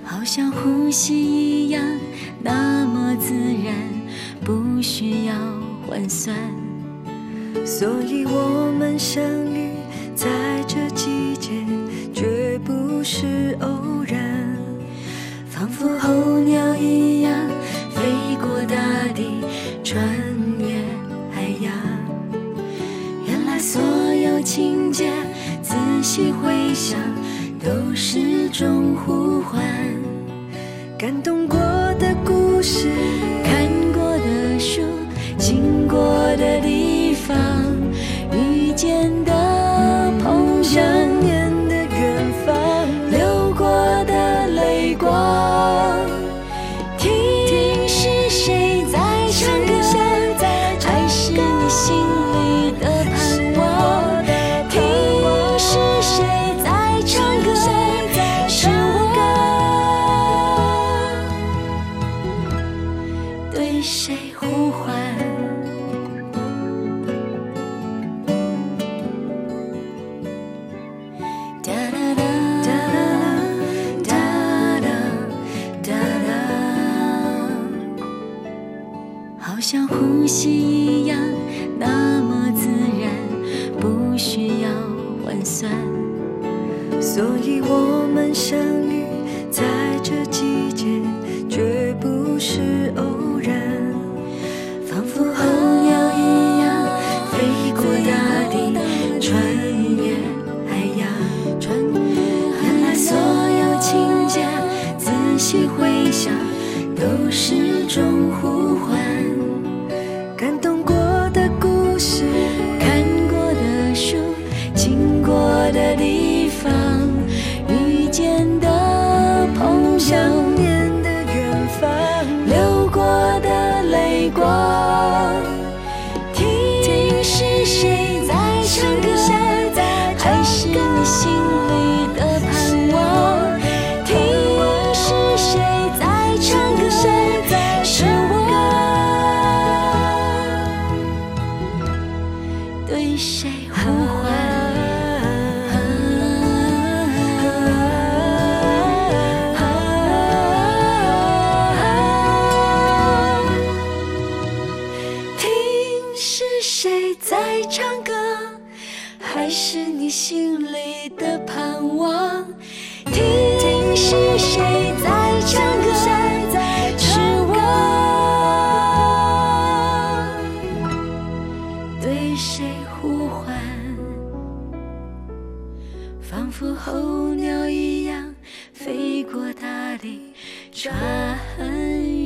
好像呼吸一样，那么自然，不需要换算。 所以我们相遇在这季节，绝不是偶然。 仿佛候鸟一样，飞过大地，穿越海洋。原来所有情节，仔细回想，都是种呼唤。 感动过的故事， 看过的书，经过的地方，遇见的碰想撞， 念的远方， 流过的泪光。听是谁在唱歌，还是你心里的盼望？听是谁在唱歌，是我对谁呼唤？哒哒哒哒哒哒哒，好像呼吸一样，那么自然，不需要换算。 所以我们相遇在这季节，绝不是偶然。 仿佛候鸟一样，飞过大地，穿越海洋。原来所有情节，仔细回想，都是种呼唤。 感动过的故事， 看过的书，经过的地方，遇见的碰想撞， 念的远方， 流过的泪光。听是谁在唱歌，还是你心里的盼望？听是谁在唱歌，是我对谁呼唤？听是谁在唱歌，还是你心里的盼望？听是谁在唱歌，是我对谁呼唤？仿佛候鸟一样，飞过大地，穿越